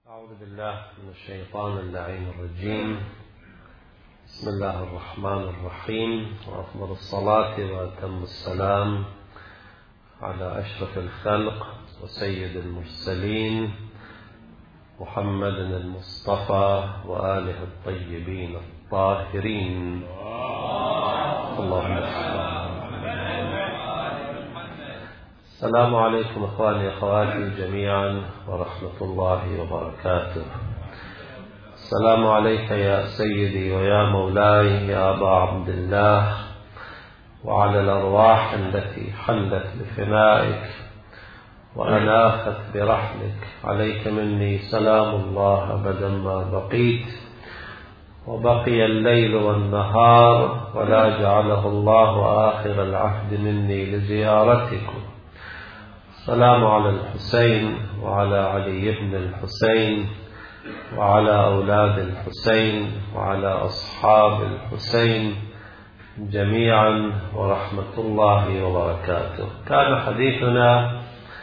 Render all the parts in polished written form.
أعوذ بالله من الشيطان اللعين الرجيم. بسم الله الرحمن الرحيم، وأفضل الصلاة وأتم السلام على أشرف الخلق وسيد المرسلين محمد المصطفى وآله الطيبين الطاهرين. اللهم صل. السلام عليكم إخواني وأخواتي جميعا ورحمة الله وبركاته. السلام عليك يا سيدي ويا مولاي يا أبا عبد الله، وعلى الأرواح التي حلت بفنائك وأناخت برحمك. عليك مني سلام الله أبدا ما بقيت، وبقي الليل والنهار، ولا جعله الله آخر العهد مني لزيارتكم. السلام على الحسين وعلى علي بن الحسين وعلى أولاد الحسين وعلى أصحاب الحسين جميعا ورحمة الله وبركاته. كان حديثنا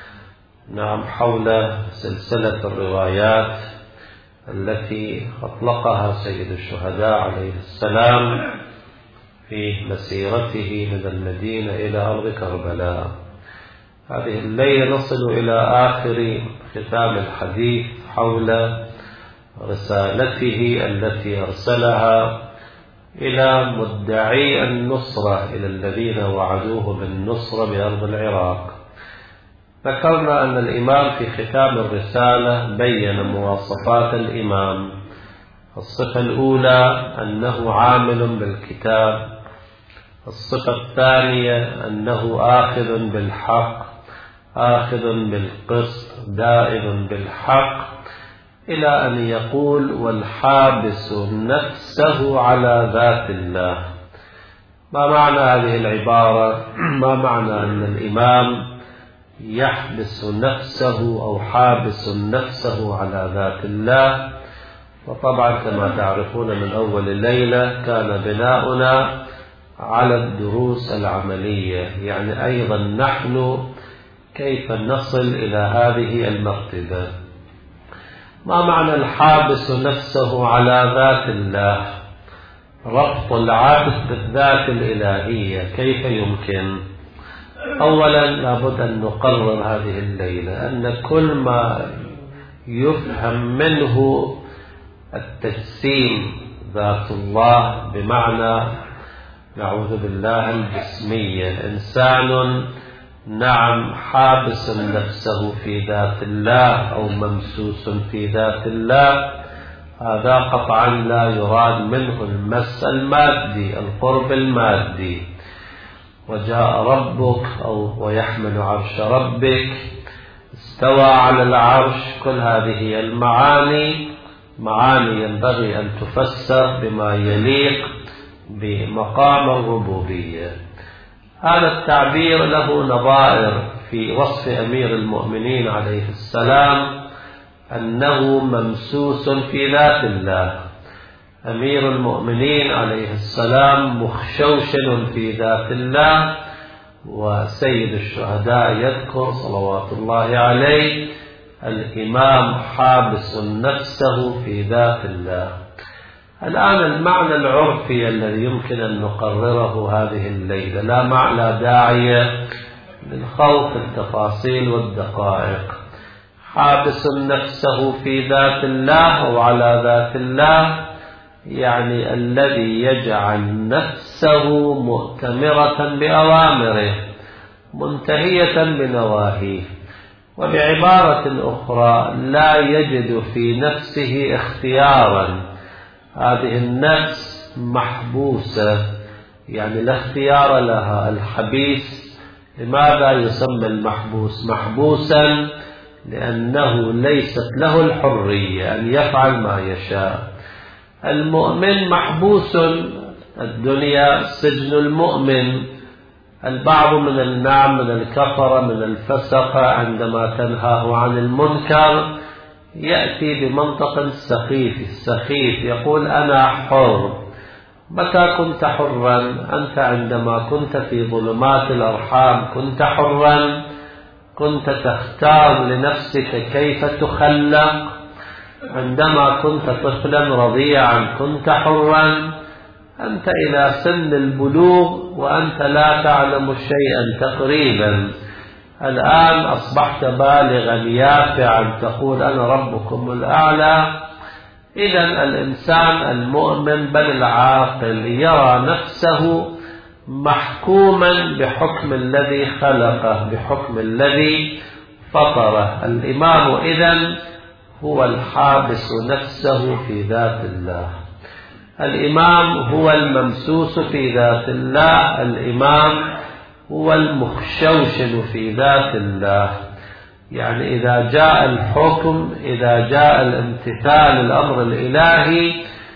حول سلسلة الروايات التي أطلقها سيد الشهداء عليه السلام في مسيرته من المدينة إلى أرض كربلاء. هذه الليلة نصل إلى آخر ختام الحديث حول رسالته التي أرسلها إلى مدعي النصرة، إلى الذين وعدوه بالنصرة بأرض العراق. ذكرنا أن الإمام في ختام الرسالة بين مواصفات الإمام. الصفة الأولى أنه عامل بالكتاب، الصفة الثانية أنه آخذ بالحق، آخذ بالقسط، دائم بالحق، إلى أن يقول والحابس نفسه على ذات الله. ما معنى هذه العبارة؟ ما معنى أن الإمام يحبس نفسه أو حابس نفسه على ذات الله؟ وطبعا كما تعرفون من أول الليلة كان بناؤنا على الدروس العملية، يعني أيضا نحن كيف نصل إلى هذه المرتبة. ما معنى الحابس نفسه على ذات الله؟ ربط العبد بالذات الإلهية كيف يمكن؟ أولا لابد أن نقرر هذه الليلة أن كل ما يفهم منه التجسيم ذات الله، بمعنى نعوذ بالله الجسمية، إنسان حابس نفسه في ذات الله أو ممسوس في ذات الله، هذا قطعا لا يراد منه المس المادي، القرب المادي. وجاء ربك أو ويحمل عرش ربك، استوى على العرش، كل هذه المعاني معاني ينبغي أن تفسر بما يليق بمقام الربوبية. هذا التعبير له نظائر في وصف أمير المؤمنين عليه السلام أنه ممسوس في ذات الله. أمير المؤمنين عليه السلام مخشوشن في ذات الله، وسيد الشهداء يذكر صلوات الله عليه الإمام حابس نفسه في ذات الله. الآن المعنى العرفي الذي يمكن أن نقرره هذه الليلة، لا داعي للخوض التفاصيل والدقائق. حابس نفسه في ذات الله وعلى ذات الله، يعني الذي يجعل نفسه مؤتمرة بأوامره منتهية بنواهيه، وبعبارة أخرى لا يجد في نفسه اختيارا. هذه النفس محبوسة، يعني لا اختيار لها. الحبيس لماذا يسمى المحبوس محبوسا؟ لأنه ليست له الحرية أن يفعل ما يشاء. المؤمن محبوس، الدنيا سجن المؤمن. البعض من من الكفرة من الفسقة عندما تنهاه عن المنكر يأتي بمنطق السخيف، يقول أنا حر. متى كنت حرا؟ أنت عندما كنت في ظلمات الأرحام كنت حرا، كنت تختار لنفسك كيف تخلق، عندما كنت طفلا رضيعا كنت حرا، أنت إلى سن البلوغ وأنت لا تعلم شيئا تقريبا. الآن أصبحت بالغا يافعا تقول أنا ربكم الأعلى. إذن الإنسان المؤمن بل العاقل يرى نفسه محكوما بحكم الذي خلقه، بحكم الذي فطره. الإمام إذن هو الحابس نفسه في ذات الله، الإمام هو الممسوس في ذات الله، الإمام هو المخشوشن في ذات الله. يعني إذا جاء الحكم، إذا جاء الامتثال الأمر الإلهي،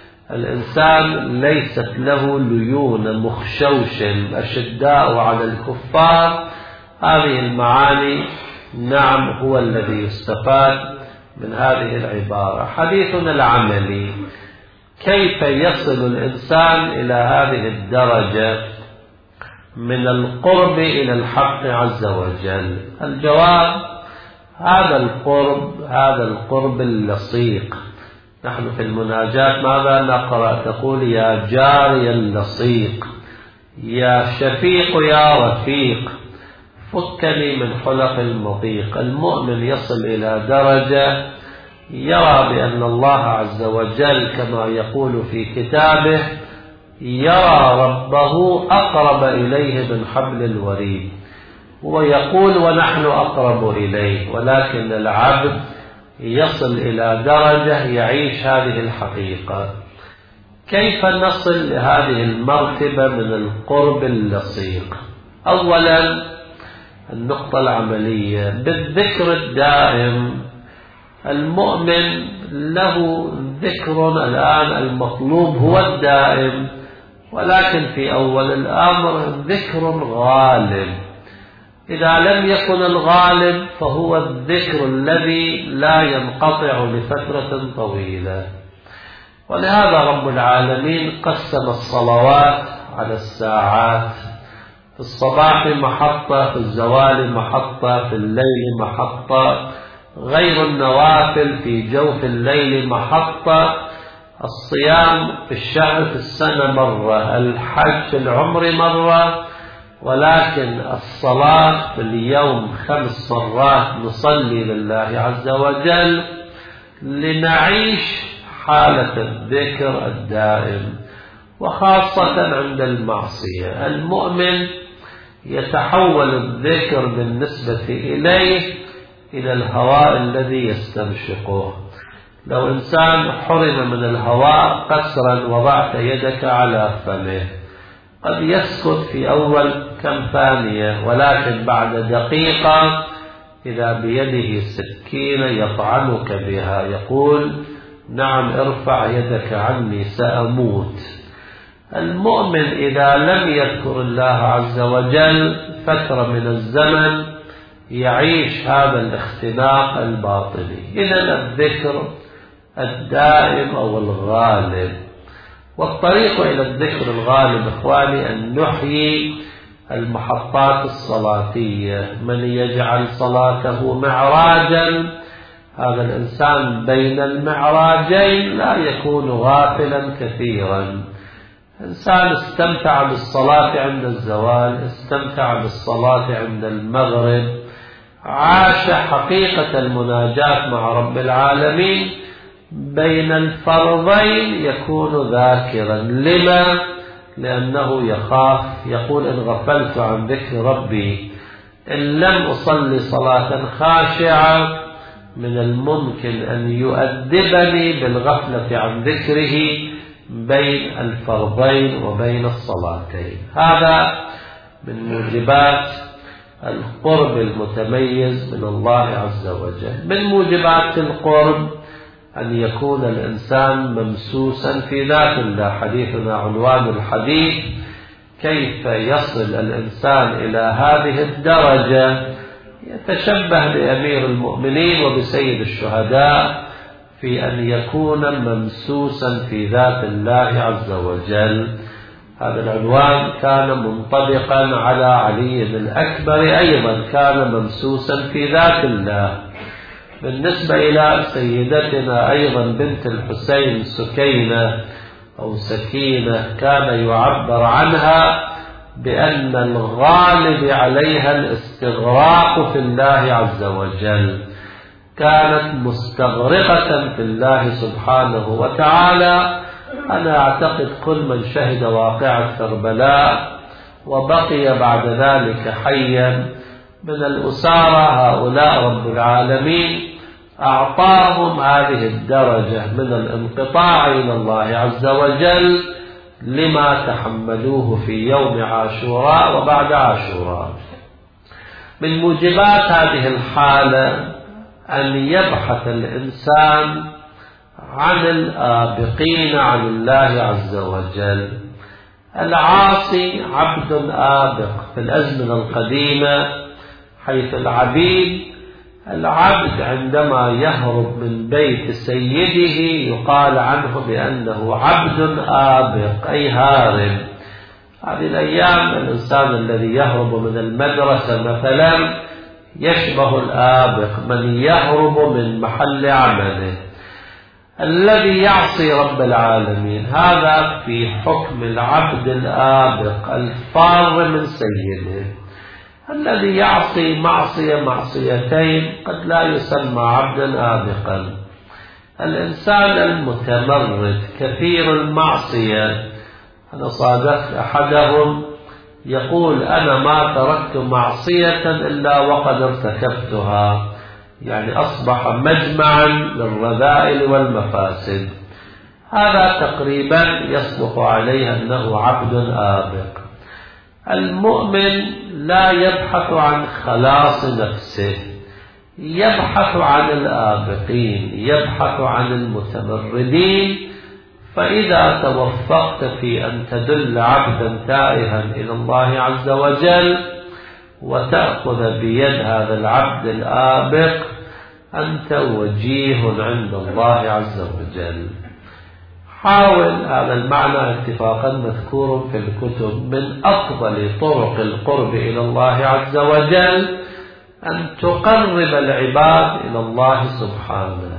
الإنسان ليست له ليون، مخشوشن، أشداء على الكفار. هذه المعاني نعم هو الذي يستفاد من هذه العبارة. حديثنا العملي، كيف يصل الإنسان إلى هذه الدرجة من القرب إلى الحق عز وجل؟ الجواب هذا القرب اللصيق. نحن في المناجاة ماذا نقرأ؟ تقول يا جاري اللصيق، يا شفيق يا رفيق، فكني من خلق المضيق. المؤمن يصل إلى درجة يرى بأن الله عز وجل كما يقول في كتابه يرى ربه أقرب إليه من حبل الوريد، ويقول ونحن أقرب إليه. ولكن العبد يصل إلى درجة يعيش هذه الحقيقة. كيف نصل لهذه المرتبة من القرب اللصيق؟ أولا النقطة العملية بالذكر الدائم. المؤمن له ذكر الآن، المطلوب هو الدائم، ولكن في أول الأمر ذكر غالب. إذا لم يكن الغالب فهو الذكر الذي لا ينقطع لفترة طويلة. ولهذا رب العالمين قسم الصلوات على الساعات، في الصباح محطة، في الزوال محطة، في الليل محطة، غير النوافل في جوف الليل محطة، الصيام في الشهر في السنة مرة، الحج في العمر مرة، ولكن الصلاة في اليوم 5 مرات نصلي لله عز وجل لنعيش حالة الذكر الدائم. وخاصة عند المعصية المؤمن يتحول الذكر بالنسبة إليه إلى الهواء الذي يستنشقه. لو إنسان حرم من الهواء قسرا وضعت يدك على فمه، قد يسكت في أول كم ثانية، ولكن بعد دقيقة إذا بيده سكين يطعنك بها، يقول نعم ارفع يدك عني سأموت. المؤمن إذا لم يذكر الله عز وجل فترة من الزمن يعيش هذا الاختناق الباطني. إذن الذكر الدائم أو الغالب. والطريق إلى الذكر الغالب إخواني أن نحيي المحطات الصلاتية. من يجعل صلاته معراجا، هذا الإنسان بين المعراجين لا يكون غافلا كثيرا. إنسان استمتع بالصلاة عند الزوال، استمتع بالصلاة عند المغرب، عاش حقيقة المناجاة مع رب العالمين بين الفرضين، يكون ذاكرا. لما؟ لأنه يخاف، يقول إن غفلت عن ذكر ربي، إن لم أصلي صلاة خاشعة من الممكن أن يؤدبني بالغفلة عن ذكره بين الفرضين وبين الصلاتين. هذا من موجبات القرب المتميز من الله عز وجل. من موجبات القرب أن يكون الإنسان ممسوسا في ذات الله. حديثنا عنوان الحديث كيف يصل الإنسان إلى هذه الدرجة، يتشبه بأمير المؤمنين وبسيد الشهداء في أن يكون ممسوسا في ذات الله عز وجل. هذا العنوان كان منطبقا على علي الأكبر، أيضا كان ممسوسا في ذات الله. بالنسبة إلى سيدتنا أيضا بنت الحسين سكينة أو سكينة، كان يعبر عنها بأن الغالب عليها الاستغراق في الله عز وجل، كانت مستغرقة في الله سبحانه وتعالى. أنا أعتقد كل من شهد واقعة كربلاء وبقي بعد ذلك حيا من الأسارى هؤلاء رب العالمين أعطاهم هذه الدرجة من الانقطاع إلى الله عز وجل لما تحملوه في يوم عاشوراء وبعد عاشوراء. من موجبات هذه الحالة أن يبحث الإنسان عن الآبقين عن الله عز وجل. العاصي عبد آبق في الأزمنة القديمة، حيث العبد عندما يهرب من بيت سيده يقال عنه بأنه عبد آبق، أي هارب. هذه الأيام الإنسان الذي يهرب من المدرسة مثلا يشبه الآبق، من يهرب من محل عمله. الذي يعصي رب العالمين هذا في حكم العبد الآبق الفار من سيده. الذي يعصي معصيتين قد لا يسمى عبدا آبقا. الإنسان المتمرد كثير المعصية، أنا صادفت أحدهم يقول أنا ما تركت معصية إلا وقد ارتكبتها، يعني أصبح مجمعا للرذائل والمفاسد. هذا تقريبا يصدق عليه أنه عبد آبق. المؤمن لا يبحث عن خلاص نفسه، يبحث عن الآبقين، يبحث عن المتمردين. فإذا توفقت في أن تدل عبدا تائها إلى الله عز وجل وتأخذ بيد هذا العبد الآبق، أنت وجيه عند الله عز وجل. حاول، هذا المعنى اتفاقا مذكور في الكتب، من أفضل طرق القرب إلى الله عز وجل أن تقرب العباد إلى الله سبحانه.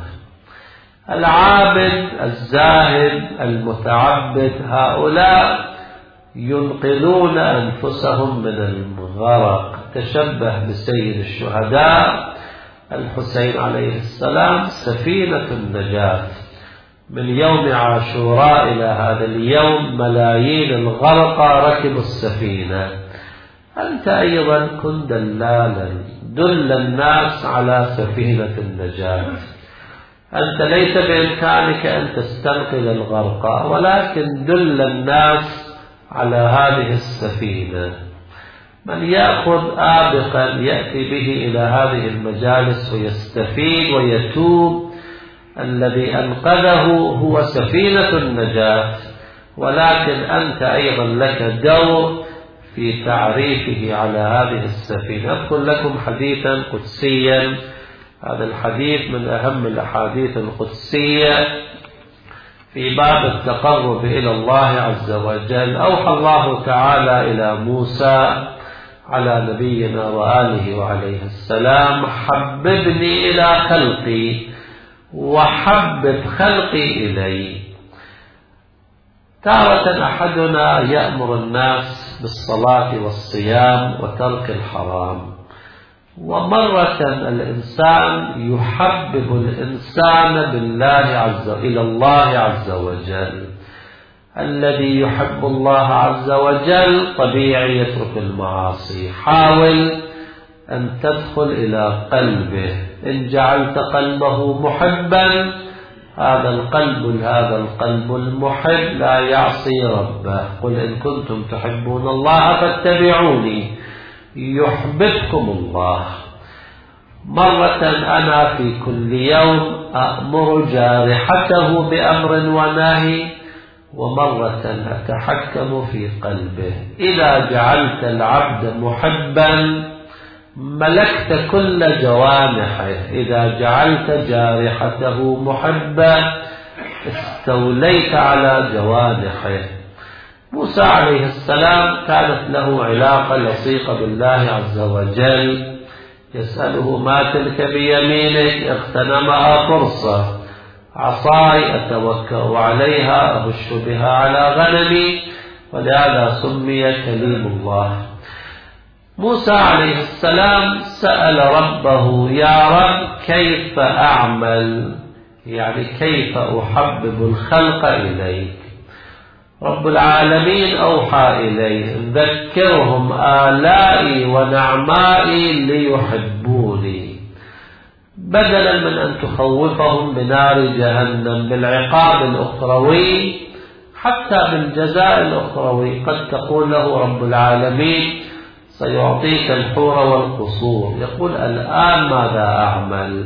العابد الزاهد المتعبد هؤلاء ينقذون أنفسهم من الغرق. تشبه بسيد الشهداء الحسين عليه السلام سفينة النجاة. من يوم عاشوراء إلى هذا اليوم ملايين الغرقى ركبوا السفينة. أنت أيضا كن دلالا، دل الناس على سفينة النجاة. أنت ليس بإمكانك أن تستنقذ الغرقى، ولكن دل الناس على هذه السفينة. من يأخذ آبقا يأتي به إلى هذه المجالس ويستفيد ويتوب، الذي أنقذه هو سفينة النجاة، ولكن أنت أيضا لك دور في تعريفه على هذه السفينة. أذكر لكم حديثا قدسيا، هذا الحديث من أهم الأحاديث القدسية في باب التقرب إلى الله عز وجل. أوحى الله تعالى إلى موسى على نبينا وآله وعليه السلام: حببني إلى خلقي وحبب خلقي إلي. تارة أحدنا يأمر الناس بالصلاة والصيام وترك الحرام، ومرة الإنسان يحبب الإنسان إلى الله عز وجل. الذي يحب الله عز وجل طبيعي يترك المعاصي. حاول أن تدخل إلى قلبه. إن جعلت قلبه محبا، هذا القلب المحب لا يعصي ربه. قل إن كنتم تحبون الله فاتبعوني يحببكم الله. مرة أنا في كل يوم أأمر جارحته بأمر ونهي، ومرة أتحكم في قلبه. إذا جعلت العبد محبا ملكت كل جوانحه، إذا جعلت جارحته محبا استوليت على جوانحه. موسى عليه السلام كانت له علاقة لصيقة بالله عز وجل، يسأله ما تلك بيمينك؟ اغتنمها فرصة. عصاي أتوكأ عليها أهش بها على غنمي، ولهذا سمي كليم الله. موسى عليه السلام سأل ربه: يا رب كيف أعمل؟ يعني كيف أحبب الخلق إليك؟ رب العالمين أوحى إليه: ذكرهم آلائي ونعمائي ليحبوني، بدلا من أن تخوفهم بنار جهنم بالعقاب الأخروي حتى بالجزاء الأخروي. قد تقول له رب العالمين: سيعطيك الحور والقصور، يقول: الآن ماذا أعمل؟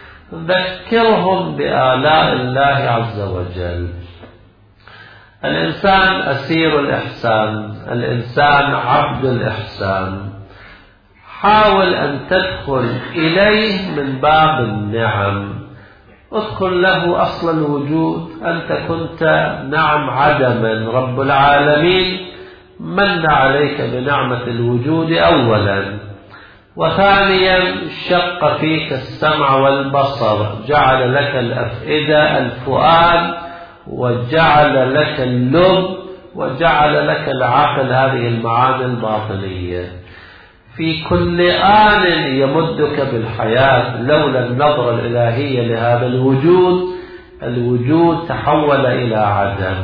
ذكرهم بآلاء الله عز وجل. الإنسان أسير الإحسان، الإنسان عبد الإحسان. حاول أن تدخل إليه من باب النعم، ادخل له أصل الوجود. أنت كنت عدما، رب العالمين من عليك بنعمة الوجود أولا، وثانيا شق فيك السمع والبصر، جعل لك الأفئدة الفؤاد، وجعل لك اللب، وجعل لك العقل، هذه المعاني الباطنية. في كل آن يمدك بالحياة. لولا النظرة الإلهية لهذا الوجود تحول إلى عدم.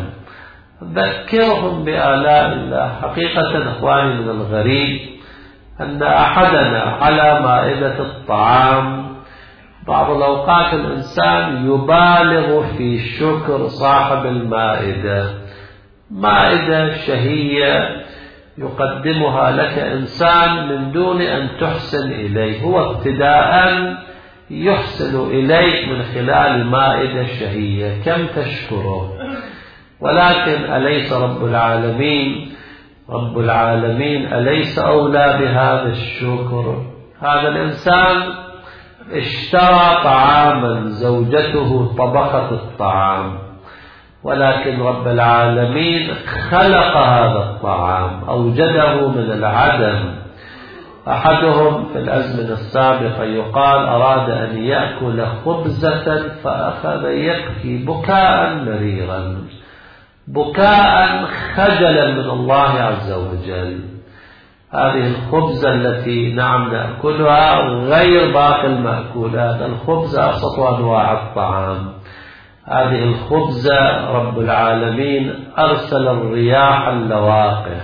ذكرهم بآلاء الله. حقيقة إخواني، من الغريب أن أحدنا على مائدة الطعام بعض الأوقات الإنسان يبالغ في شكر صاحب المائدة. مائدة شهية يقدمها لك إنسان من دون أن تحسن إليه، هو ابتداء يحسن إليك من خلال مائدة شهية، كم تشكره؟ ولكن أليس رب العالمين أليس أولى بهذا الشكر؟ هذا الإنسان اشترى طعاما، زوجته طبخت الطعام، ولكن رب العالمين خلق هذا الطعام، أوجده من العدم. أحدهم في الأزمنة السابقة يقال أراد أن يأكل خبزة فأخذ يبكي بكاء مريرا، بكاء خجلا من الله عز وجل. هذه الخبزة التي نأكلها غير باقي المأكولات، الخبزة أبسط أنواع الطعام. هذه الخبزة رب العالمين أرسل الرياح اللواقح،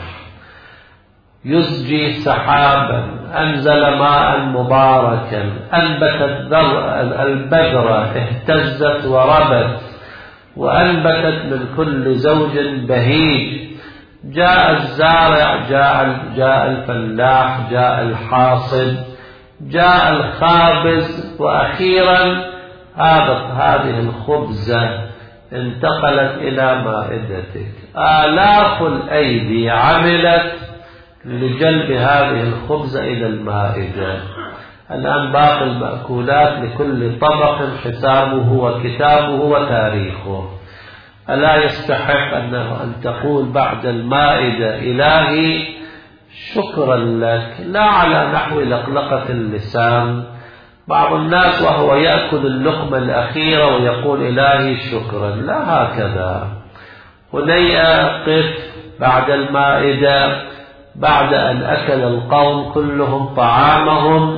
يزجي سحابا، أنزل ماء مباركا، أنبتت البذرة، اهتزت وربت، وأنبتت من كل زوج بهيج. جاء الزارع، جاء الفلاح، جاء الحاصد، جاء الخابز، وأخيرا هذه الخبزة انتقلت إلى مائدتك. آلاف الأيدي عملت لجلب هذه الخبزة إلى المائدة. الآن باقي المأكولات لكل طبق حسابه وكتابه وتاريخه. ألا يستحق أن تقول بعد المائدة: إلهي شكرا لك، لا على نحو لقلقة اللسان. بعض الناس وهو يأكل اللقمة الأخيرة ويقول: إلهي شكرا، لا هكذا. هنيئا قف بعد المائدة، بعد أن أكل القوم كلهم طعامهم،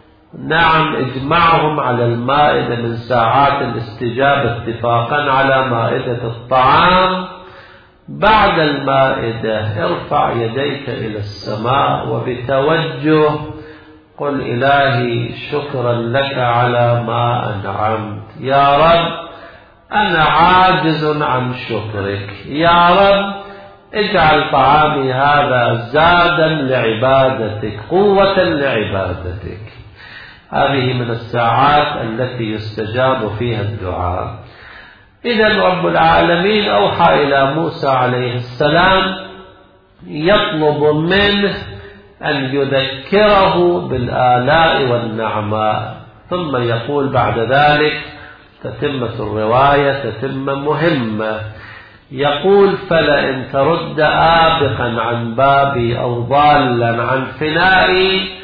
اجمعهم على المائدة من ساعات الاستجابة اتفاقا على مائدة الطعام. بعد المائدة ارفع يديك إلى السماء وبتوجه قل: إلهي شكرا لك على ما أنعمت. يا رب أنا عاجز عن شكرك، يا رب اجعل طعامي هذا زادا لعبادتك، قوة لعبادتك. هذه من الساعات التي يستجاب فيها الدعاء. إذن رب العالمين أوحى إلى موسى عليه السلام يطلب منه أن يذكره بالآلاء والنعماء، ثم يقول بعد ذلك تتمة الرواية، تتمة مهمة، يقول: فلئن ترد آبقا عن بابي أو ضالا عن فنائي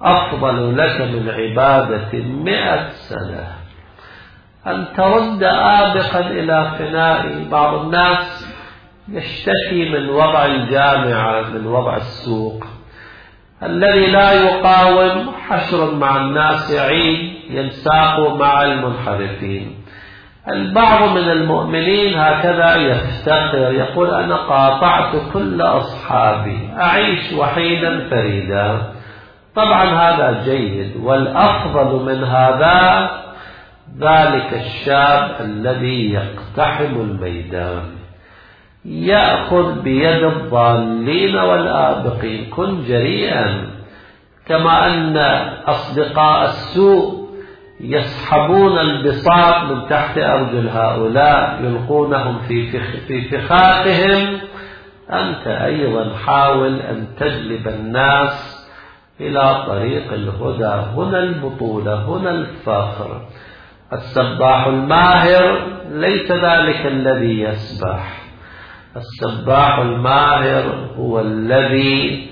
أفضل لك من عبادة 100 سنة. أن ترد آبقا إلى فناء. بعض الناس يشتكي من وضع الجامعة، من وضع السوق الذي لا يقاوم. حشر مع الناس يعين، ينساق مع المنحرفين. البعض من المؤمنين هكذا يفتخر، يقول أنا قاطعت كل أصحابي، أعيش وحيدا فريدا. طبعا هذا جيد، والأفضل من هذا ذلك الشاب الذي يقتحم الميدان، يأخذ بيد الضالين والآبقين. كن جريئا، كما أن أصدقاء السوء يسحبون البساط من تحت أرجل هؤلاء يلقونهم في فخاخهم، أنت أيضا حاول أن تجلب الناس إلى طريق الهدى. هنا البطولة، هنا الفخر. السباح الماهر ليس ذلك الذي يسبح. السباح الماهر هو الذي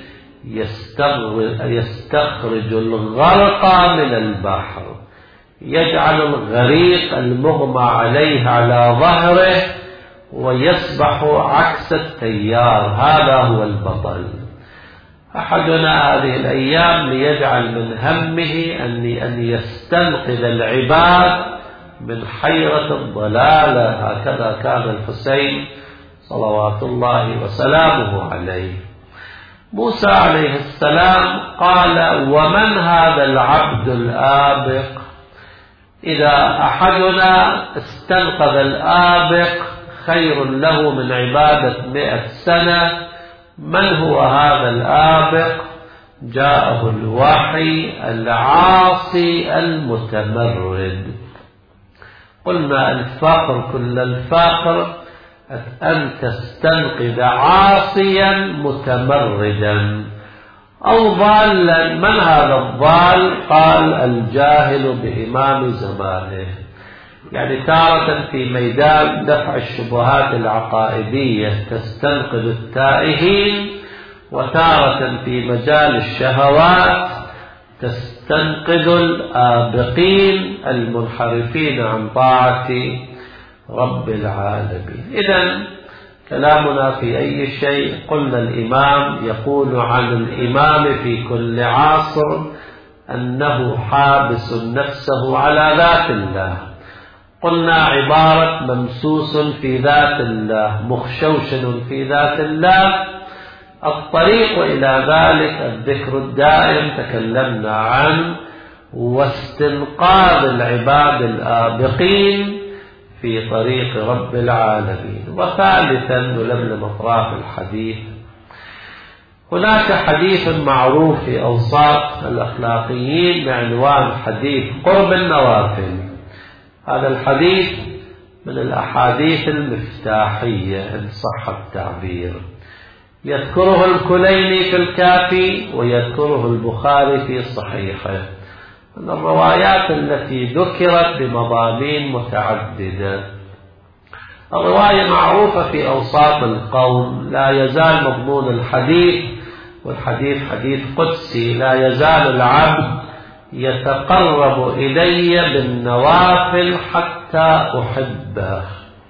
يستخرج الغرق من البحر، يجعل الغريق المغمى عليه على ظهره ويسبح عكس التيار. هذا هو البطل. أحدنا هذه الأيام ليجعل من همه أن يستنقذ العباد من حيرة الضلالة. هكذا كان الحسين صلوات الله وسلامه عليه. موسى عليه السلام قال: ومن هذا العبد الآبق؟ إذا أحدنا استنقذ الآبق خير له من عبادة 100 سنة. من هو هذا الآبق؟ جاءه الوحي العاصي المتمرد. قلنا الفقر، كل الفقر أن تستنقذ عاصيا متمردا أو ضالا. من هذا الضال؟ قال: الجاهل بإمام زمانه. يعني تارة في ميدان دفع الشبهات العقائدية تستنقذ التائهين، وتارة في مجال الشهوات تستنقذ الآبقين المنحرفين عن طاعة رب العالمين. إذن كلامنا في أي شيء قلنا الإمام يقول عن الإمام في كل عصر أنه حابس نفسه على ذات الله. قلنا عبارة ممسوس في ذات الله، مخشوشن في ذات الله. الطريق إلى ذلك الذكر الدائم تكلمنا عنه، واستنقاذ العباد الآبقين في طريق رب العالمين. وثالثا نلملم أطراف الحديث. هناك حديث معروف في أوساط الأخلاقيين بعنوان حديث قرب النوافل. هذا الحديث من الأحاديث المفتاحية إن صح التعبير. يذكره الكليني في الكافي ويذكره البخاري في صحيحه، من الروايات التي ذكرت بمضامين متعددة. الرواية معروفة في أوساط القوم، لا يزال مضمون الحديث، والحديث حديث قدسي: لا يزال العبد يتقرب إلي بالنوافل حتى أحبه.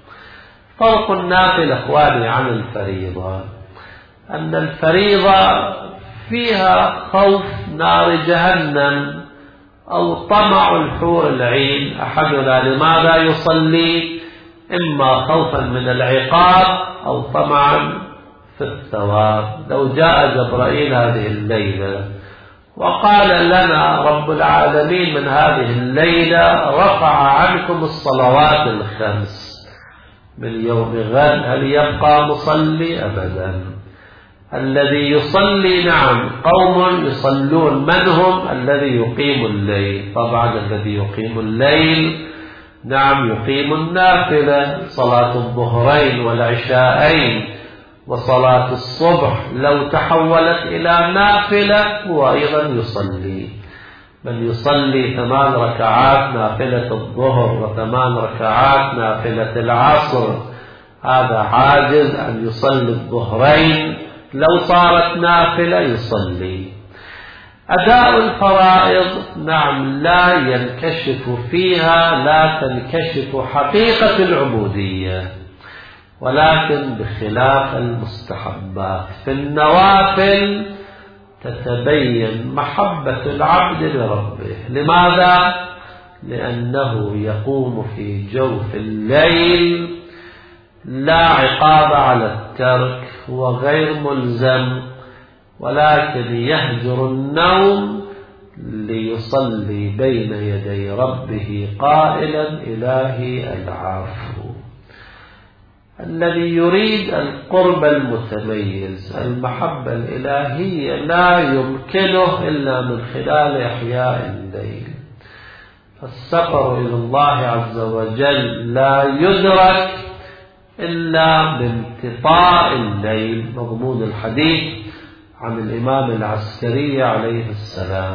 فرق النافل أخواني عن الفريضة أن الفريضة فيها خوف نار جهنم أو طمع الحور العين. أحدنا لماذا يصلي؟ إما خوفا من العقاب أو طمعا في الثواب. لو جاء جبرائيل هذه الليلة وقال لنا رب العالمين من هذه الليلة رفع عنكم الصلوات الخمس من يوم غد، هل يبقى مصلي؟ أبدا. الذي يصلي نعم قوم يصلون، من هم؟ الذي يقيم الليل. طبعا الذي يقيم الليل نعم يقيم النافلة، صلاة الظهرين والعشاءين وصلاة الصبح لو تحولت إلى نافلة هو أيضا يصلي. من يصلي 8 ركعات نافلة الظهر و8 ركعات نافلة العصر، هذا عاجز أن يصلي الظهرين، لو صارت نافلة يصلي. أداء الفرائض نعم لا ينكشف فيها، لا تنكشف حقيقة العبودية، ولكن بخلاف المستحبات في النوافل تتبين محبة العبد لربه. لماذا؟ لأنه يقوم في جوف الليل لا عقاب على الترك، هو غير ملزم، ولكن يهجر النوم ليصلي بين يدي ربه قائلا إلهي العفو. الذي يريد القرب المتميز المحبة الإلهية لا يمكنه إلا من خلال إحياء الليل. فالسفر إلى الله عز وجل لا يدرك إلا بامتطاء الليل، مضمون الحديث عن الإمام العسكري عليه السلام: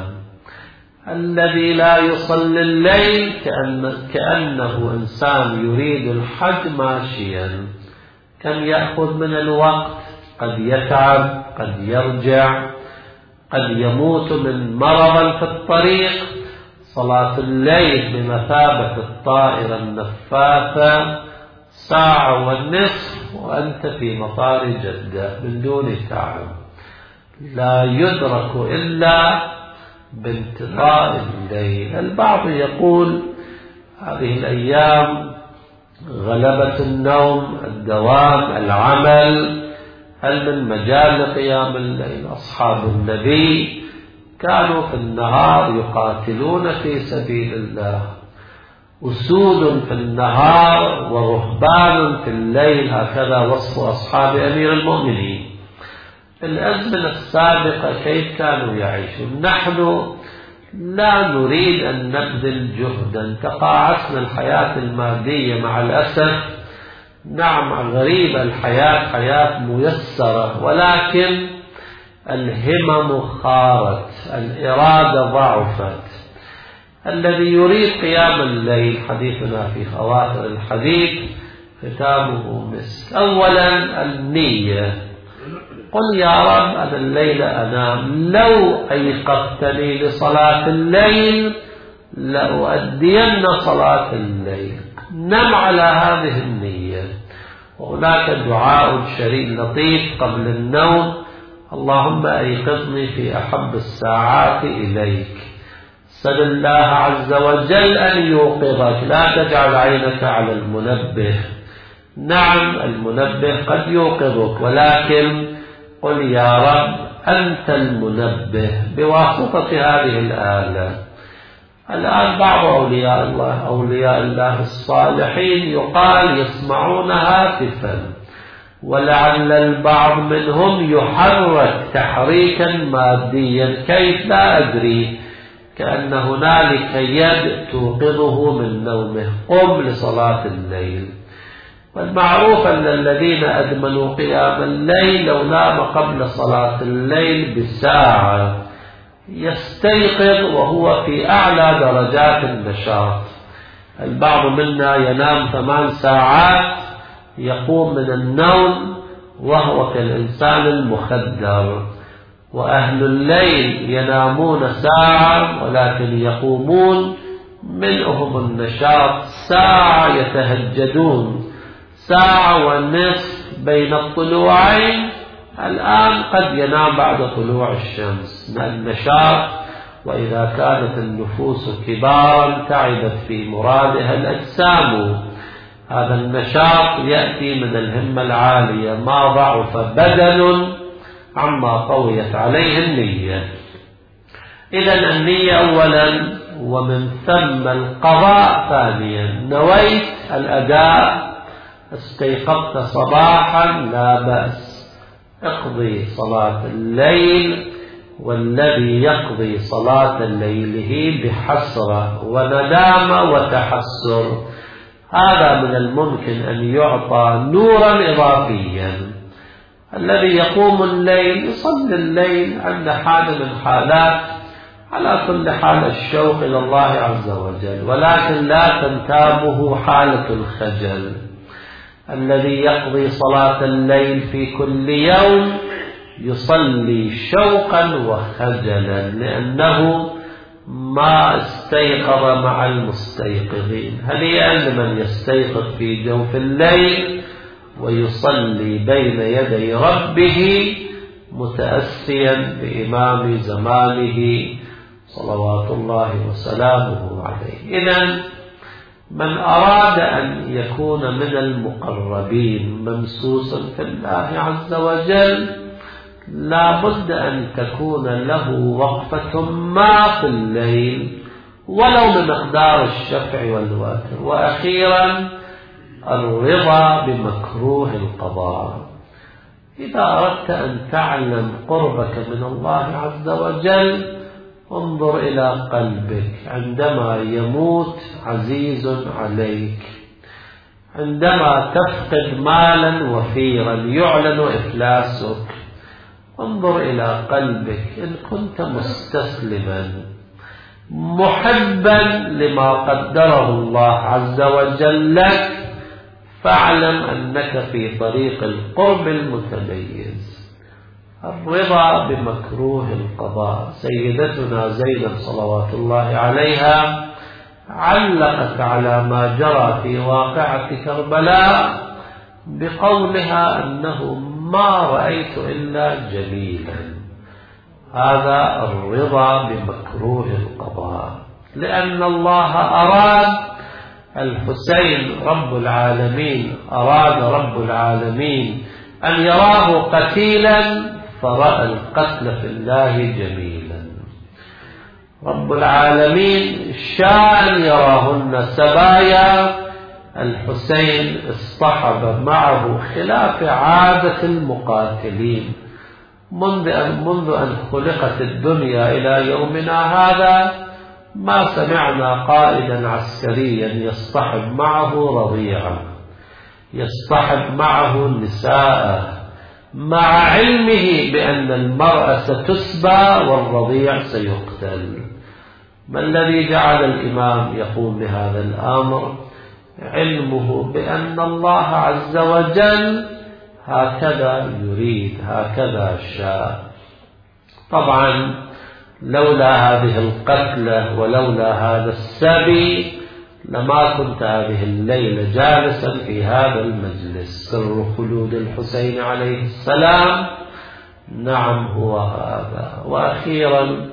الذي لا يصلي الليل كأنه إنسان يريد الحج ماشيا. كم يأخذ من الوقت؟ قد يتعب، قد يرجع، قد يموت من مرض في الطريق. صلاة الليل بمثابة الطائرة النفاثة 1.5 ساعة وأنت في مطار جدة من دون تعب، لا يدرك إلا بانتظار الليل. البعض يقول هذه الأيام غلبة النوم، الدوام، العمل، هل من مجال لقيام الليل؟ أصحاب النبي كانوا في النهار يقاتلون في سبيل الله، أسود في النهار ورهبان في الليل، هكذا وصف أصحاب أمير المؤمنين. في الأزمنة السابقة كيف كانوا يعيشون؟ نحن لا نريد أن نبذل جهدا، تقاعسنا الحياة المادية مع الأسف. نعم غريبة الحياة، حياة ميسرة، ولكن الهمم خارت، الإرادة ضعفت. الذي يريد قيام الليل، حديثنا في خواطر الحديث ختامه مسك. أولا النية. قل يا رب أنا الليل أنام، لو أيقظتني لصلاة الليل لأؤدين صلاة الليل. نم على هذه النية. وهناك دعاء شريف لطيف قبل النوم: اللهم أيقظني في أحب الساعات إليك. سل الله عز وجل أن يوقظك، لا تجعل عينك على المنبه. نعم المنبه قد يوقظك، ولكن قل يا رب أنت المنبه بواسطة هذه الآلة. الآن بعض أولياء الله الصالحين يقال يسمعون هاتفا، ولعل البعض منهم يحرك تحريكا ماديا، كيف لا أدري، كأن هنالك يد توقظه من نومه: قم لصلاة الليل. والمعروف أن الذين أدمنوا قيام الليل لو نام قبل صلاة الليل بساعة يستيقظ وهو في أعلى درجات النشاط. البعض منا ينام 8 ساعات، يقوم من النوم وهو كالإنسان المخدر. وأهل الليل ينامون ساعة ولكن يقومون منهم النشاط، ساعة يتهجدون، 1.5 ساعة بين الطلوعين. الآن قد ينام بعد طلوع الشمس من النشاط. وإذا كانت النفوس كبارا تعبت في مرادها الأجسام. هذا النشاط يأتي من الهمة العالية، ما ضعف بدن عما قويت عليه النية. إذن النية أولا، ومن ثم القضاء ثانيا. نويت الأداء، استيقظت صباحا، لا بأس، اقضي صلاة الليل. والذي يقضي صلاة ليله بحسرة وندامة وتحسر، هذا من الممكن أن يعطى نورا إضافيا. الذي يقوم الليل يصلي الليل عند حال من حالات، على كل حال الشوق إلى الله عز وجل، ولكن لا تنتابه حالة الخجل. الذي يقضي صلاة الليل في كل يوم يصلي شوقا وخجلا لأنه ما استيقظ مع المستيقظين. هنيئا لمن يستيقظ في جوف الليل ويصلي بين يدي ربه متأسيا بإمام زمانه صلوات الله وسلامه عليه. إذن من أراد أن يكون من المقربين ممسوسا في الله عز وجل لا بد أن تكون له وقفة ما في الليل ولو بمقدار الشفع والوتر. وأخيرا الرضا بمكروه القضاء. إذا أردت أن تعلم قربك من الله عز وجل انظر إلى قلبك عندما يموت عزيز عليك، عندما تفقد مالا وفيرا يعلن إفلاسك، انظر إلى قلبك إن كنت مستسلما محبا لما قدره الله عز وجل لك فاعلم أنك في طريق القرب المتميز. الرضا بمكروه القضاء. سيدتنا زينب صلوات الله عليها علقت على ما جرى في واقعة كربلاء بقولها أنه ما رأيت إلا جميلا. هذا الرضا بمكروه القضاء، لأن الله أراد الحسين رب العالمين، أراد رب العالمين أن يراه قتيلا فرأى القتل في الله جميلا. رب العالمين شاء أن يراهن سبايا، الحسين اصطحب معه خلاف عادة المقاتلين منذ أن خلقت الدنيا إلى يومنا هذا ما سمعنا قائدا عسكريا يصطحب معه رضيعا، يصطحب معه نساء، مع علمه بأن المرأة ستسبى والرضيع سيقتل. ما الذي جعل الإمام يقوم بهذا الأمر؟ علمه بأن الله عز وجل هكذا يريد، هكذا شاء. طبعا لولا هذه القتلة ولولا هذا السبي لما كنت هذه الليلة جالسا في هذا المجلس. سر خلود الحسين عليه السلام نعم هو هذا. وأخيرا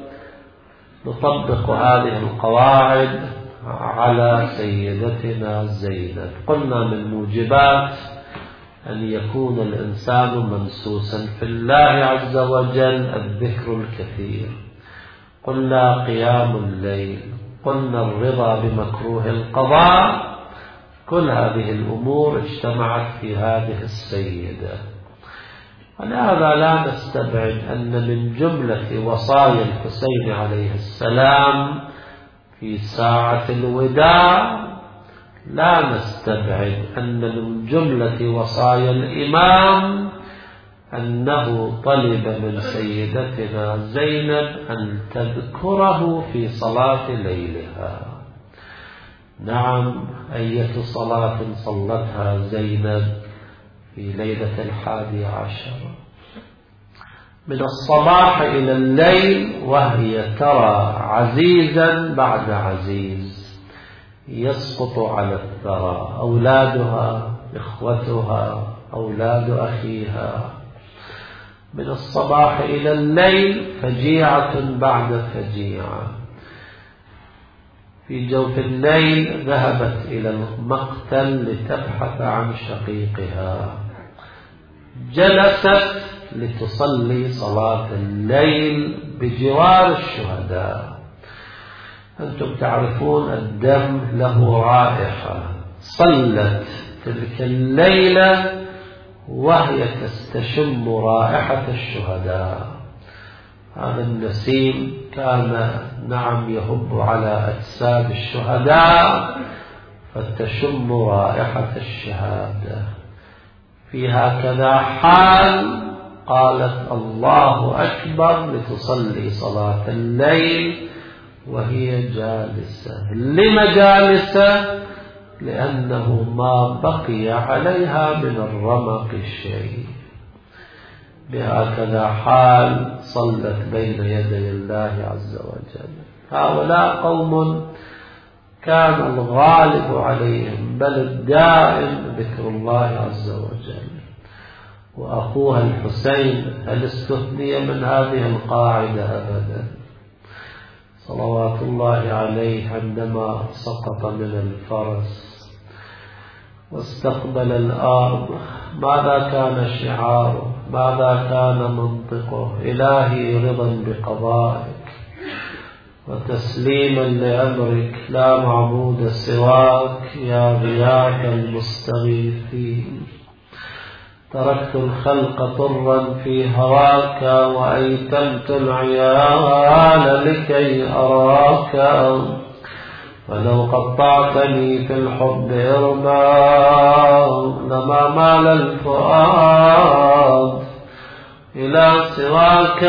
نطبق هذه القواعد على سيدتنا زينب. قلنا من موجبات أن يكون الإنسان منسوسا في الله عز وجل الذكر الكثير، قلنا قيام الليل، قلنا الرضا بمكروه القضاء. كل هذه الأمور اجتمعت في هذه السيدة. ولهذا لا نستبعد أن من جملة وصايا الحسين عليه السلام في ساعة الوداع، لا نستبعد أن من جملة وصايا الإمام أنه طلب من سيدتنا زينب أن تذكره في صلاة ليلها. نعم، أية صلاة صلتها زينب في ليلة 11 من الصباح إلى الليل وهي ترى عزيزا بعد عزيز يسقط على الثرى، أولادها، إخوتها، أولاد أخيها، من الصباح إلى الليل فجيعة بعد فجيعة. في جوف الليل ذهبت إلى المقتل لتبحث عن شقيقها، جلست لتصلي صلاة الليل بجوار الشهداء. أنتم تعرفون الدم له رائحة. صلت تلك الليلة وهي تستشم رائحة الشهداء. هذا النسيم كان نعم يهب على أجساد الشهداء فتشم رائحة الشهادة. في هكذا حال قالت الله أكبر لتصلي صلاة الليل وهي جالسة. لما جالسة؟ لأنه ما بقي عليها من الرمق شيء. بهكذا حال صلت بين يدي الله عز وجل. هؤلاء قوم كان الغالب عليهم بل الدائم ذكر الله عز وجل. وأخوها الحسين هل استثني من هذه القاعدة؟ أبدا. صلوات الله عليه عندما سقط من الفرس واستقبل الأرض ماذا كان شعاره؟ ماذا كان منطقه؟ إلهي رضا بقضائك وتسليما لأمرك، لا معبود سواك يا غياث المستغيثين. تركت الخلق طرا في هواك وأيتمت العيال لكي أراك، ولو قطعتني في الحب إرما لما مال الفؤاد إلى سواك.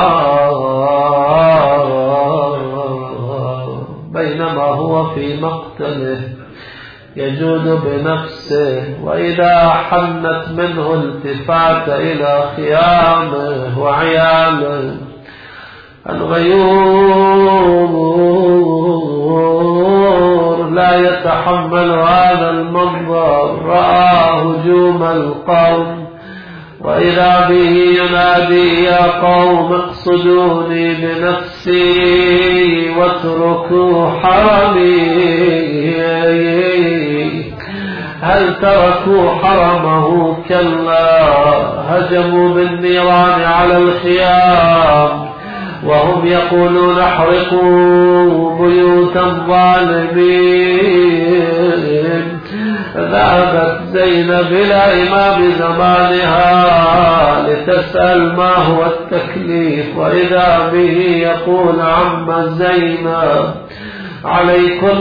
بينما هو في مقتله يجود بنفسه، وإذا حنت منه التفات إلى خيامه وعياله. الغيور لا يتحمل هذا المنظر، رأى هجوم القوم وإذا به ينادي يا قوم اقصدوني بنفسي واتركوا حرمي. هل تركوا حرمه؟ كلا، هجموا بالنيران على الخيام وهم يقولون احرقوا بيوت الظالمين. ذهبت زينب إلى إمام زمانها لتسأل ما هو التكليف، وإذا به يقول عم زينب عليكن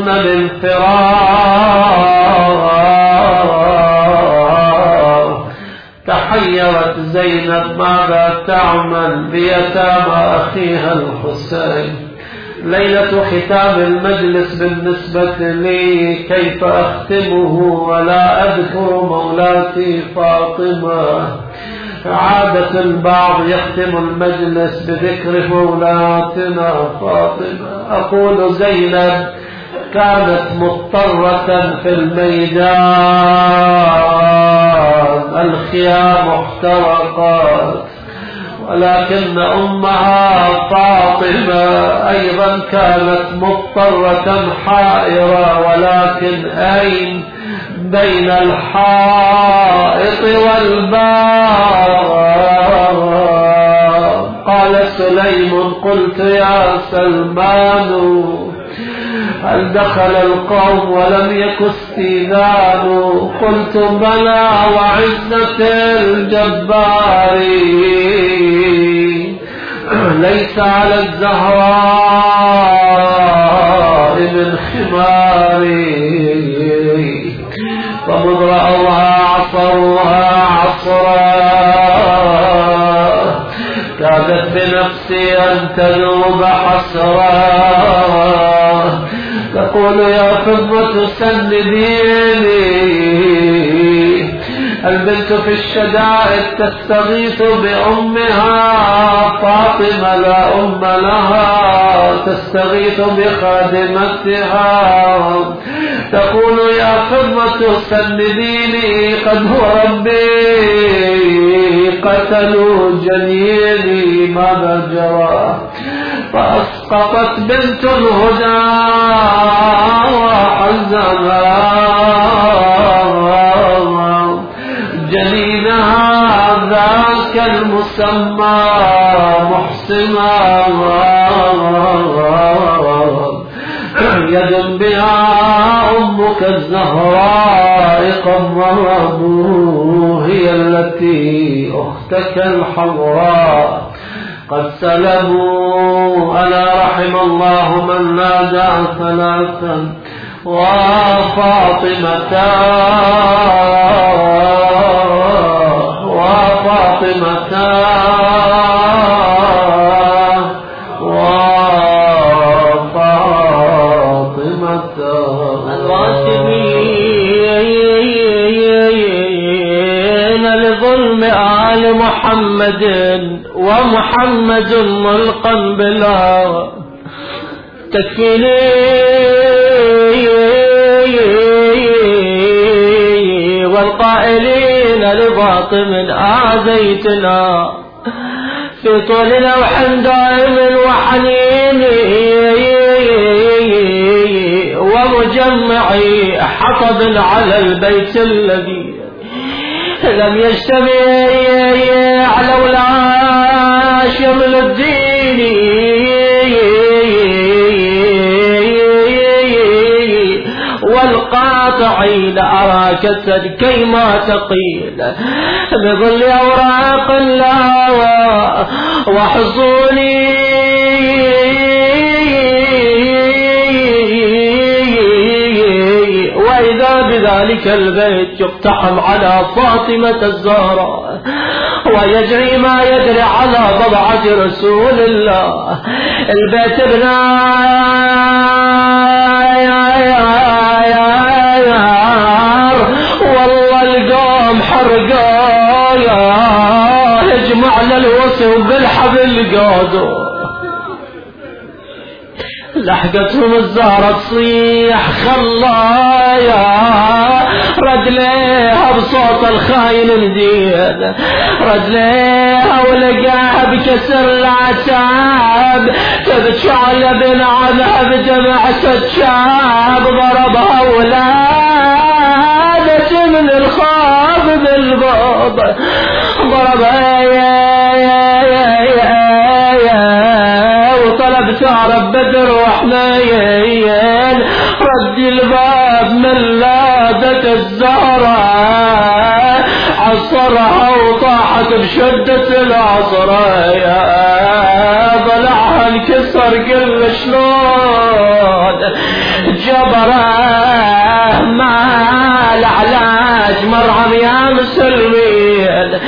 بالفرار. تحيرت زينب ماذا تعمل بيتامى أخيها الحسين. ليلة ختام المجلس بالنسبة لي كيف أختمه ولا أذكر مولاتي فاطمة. عادة البعض يختم المجلس بذكر مولاتنا فاطمة. أقول زينب كانت مضطرة في الميدان، الخيام احترقت، ولكن أمها فاطمة أيضا كانت مضطرة حائرة، ولكن أين؟ بين الحائط والباب. قال سليم قلت يا سلمان هل دخل القوم ولم يك استئذان؟ قلت بلى وعزة الجبار ليس على الزهراء من خماري. فمذ رأوها عصروها عصرا كادت بنفسي أن تذوب حسرا. تقول يا فضة سنديني، البنت في الشدائد تستغيث بأمها، فاطمة لا أم لها تستغيث بخادمتها. تقول يا فضة سنديني قد هو ربي قتلوا جنيني ماذا جرى. فأسقطت بنت الهدى وحزنها جنينها ذاك المسمى محسنا، يد بها أمك الزهراء قمرة، هي التي أختك الحمراء قد سلبوا. ألا رحم الله من نادى ثلاثا وفاطمة وفاطمة وفاطمة الراشدين لظلم آل محمد ومحمد ملقا بلا تكفيني والقائلين لفاطم آذيتنا في طول نوح دائم وحنين ومجمعي حطب على البيت الذي لم يجتمع لولا شمل الدين والقاطعين أراك السد كيما تقيل بظل أوراق الله وحصوني وإذا بذلك البيت يقتحم على فاطمة الزهراء ويجري ما يجري على بضعة رسول الله البيت والله القوم حرقايا اجمعنا الوسو بالحبل قادوا لحقتهم الزهرة تصيح خلايا رد ليها بصوت الخاين نديد رد ليها ولقاها بكسر العتاب تبتشعل بنعمها بدمعة الشاب ضربها ولادة من الخاف بالباب ضربها رب بدر وحنين رد الباب من لادة الزهرة عصرها وطاحت بشدة العصرة ضلعها انكسر قل شلون جبره مع العلاج مرهم يا مسلمين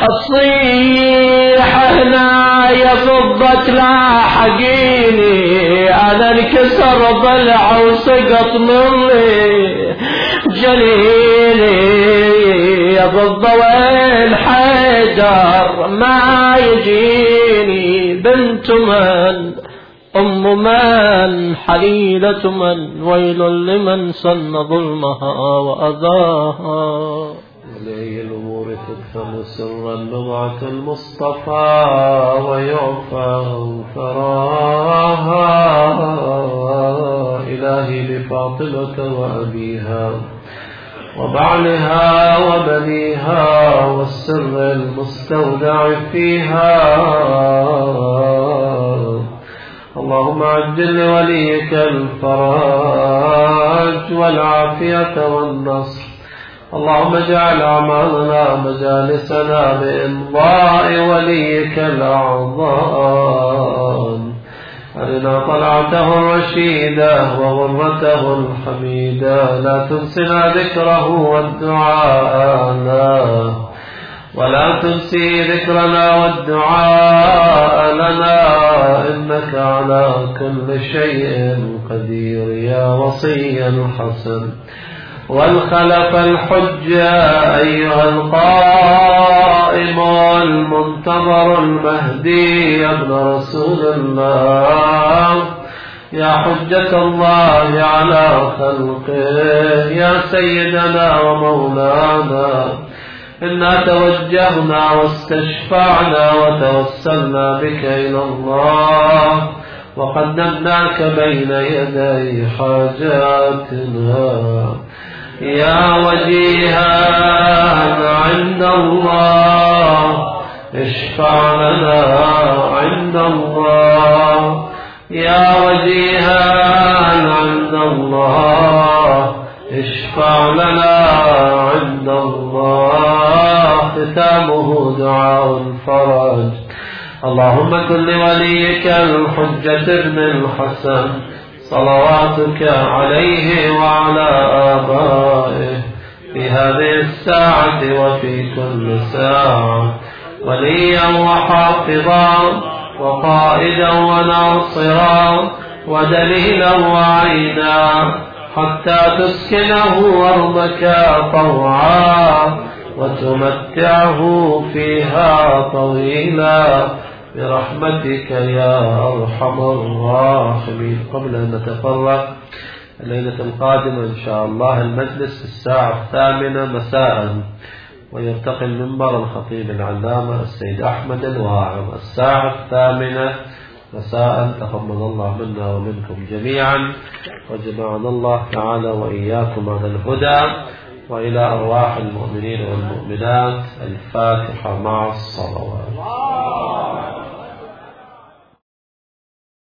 الصيح هنا يفضت لاحقيني انا انكسر ضلع وسقط مني جليلي يفض وين حيدر ما يجيني بنت من أم من حليلة من ويل لمن سن ظلمها وأذاها إليه الأمور تكفل سرا بضعة المصطفى ويعفى فراها إلهي لفاطمة وأبيها وبعلها وبنيها والسر المستودع فيها اللهم عجل لوليك الفرج والعافية والنصر اللهم اجعل أعمالنا مجالسنا بإمضاء وليك الأعظم أرنا طلعته الرشيدة وغرته الحميدة لا تنسنا ذكره والدعاء له ولا تنسي ذكرنا والدعاء لنا إنك على كل شيء قدير يا وصي الحسن والخلف الحجة أيها القائم المنتظر المهدي يا ابن رسول الله يا حجة الله على خلقه يا سيدنا ومولانا إنا توجهنا واستشفعنا وتوسلنا بك إلى الله وقدمناك بين يدي حاجاتنا يا وجيها عند الله اشفع لنا عند الله يا وجيها عند الله اشفع لنا عند الله ختامه دعاء الفرج اللهم كن لوليك الحجة ابن الحسن صلواتك عليه وعلى آبائه في هذه الساعة وفي كل ساعة وليا وحافظا وقائدا وناصرا ودليلا وعينا حتى تسكنه أرضك طوعا وتمتعه فيها طويلا برحمتك يا أرحم الراحمين. قبل أن نتفرق الليلة القادمة إن شاء الله المجلس الساعة 8 مساء، ويرتقي المنبر الخطيب العلامة السيد أحمد الواعظ الساعة 8 مساء. تقبل الله منا ومنكم جميعا، وجمعنا الله تعالى وإياكم على الهدى. وإلى أرواح المؤمنين والمؤمنات الفاتحة مع الصلوات.